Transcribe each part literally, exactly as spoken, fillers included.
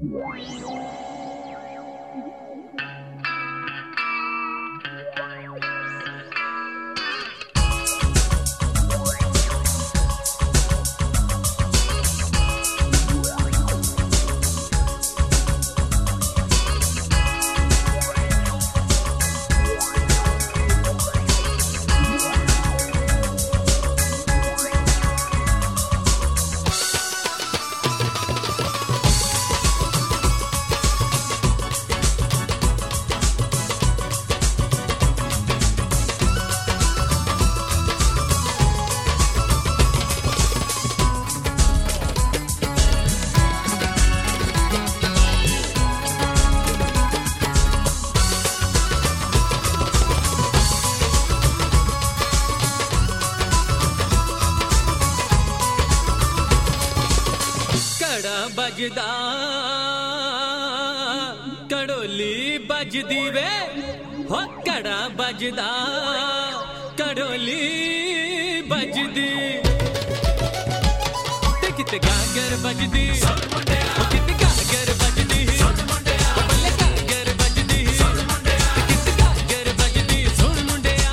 बजदा कड़ोली बजदी वे हो कड़ा बजदा कड़ोली बजदी ते किते गागर बजदी हो किते गागर बजदी हो बल्ले गागर बजदी ते किते गागर बजदी सुन मुंडिया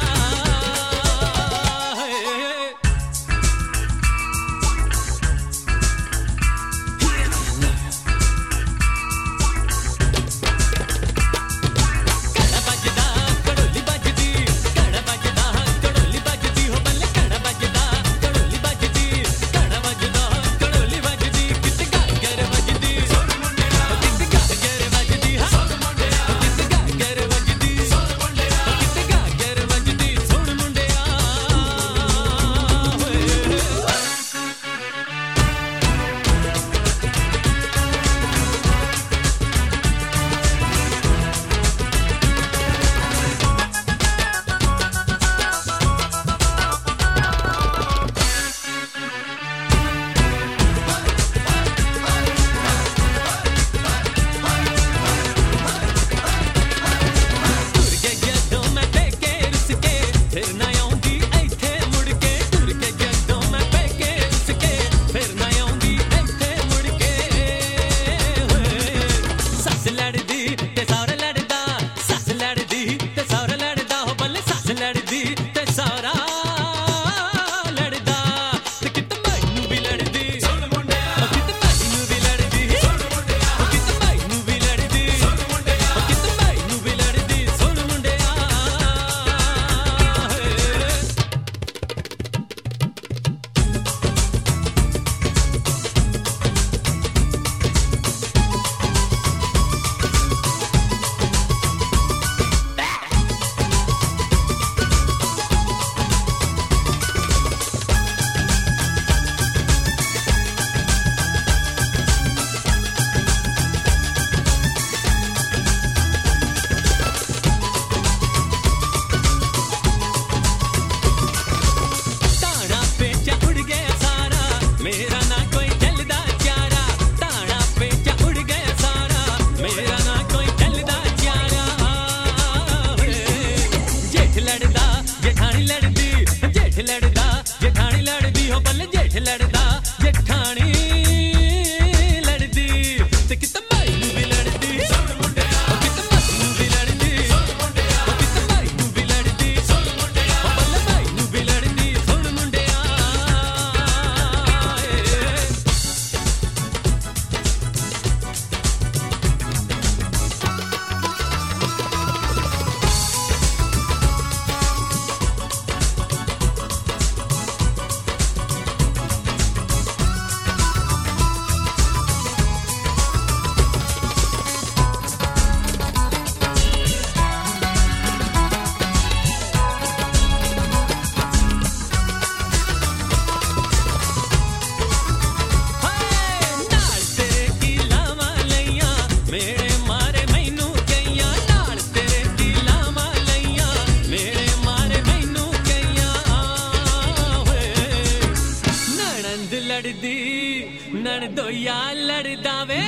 नणदोया लड़दा वे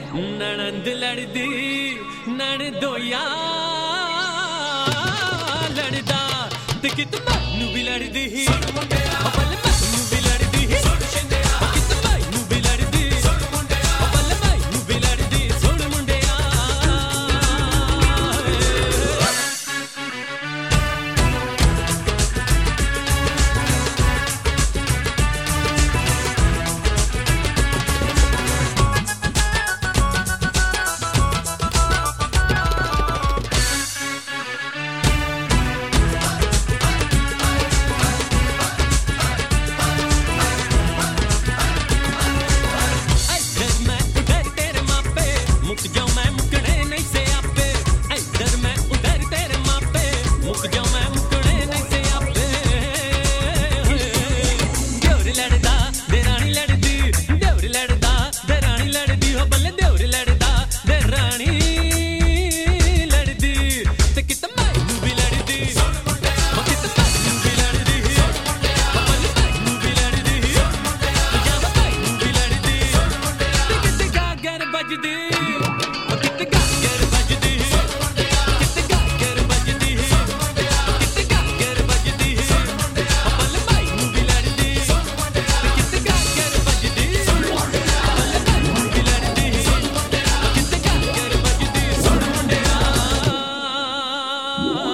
नणंद लड़दी नणदोया लड़दा ते कित मैनू भी लड़दी ही बल मैनू भी लड़दी ही कित मैनू भी लड़दी बल मैनू भी लड़दी ਵੱਜਦੀ ਉਹ ਕਿਤੇ ਗਾਗਰ ਵੱਜਦੀ ਕਿਤੇ ਗਾਗਰ ਵੱਜਦੀ ਕਿਤੇ ਗਾਗਰ ਵੱਜਦੀ ਉਹ ਪਲ ਭਾਈ ਨੂੰ ਵੀ ਲੜਦੀ ਕਿਤੇ ਗਾਗਰ ਵੱਜਦੀ ਪਲ ਭਾਈ ਨੂੰ ਵੀ ਲੜਦੀ ਕਿਤੇ ਗਾਗਰ ਵੱਜਦੀ ਸੁਣ ਮੁੰਡਿਆ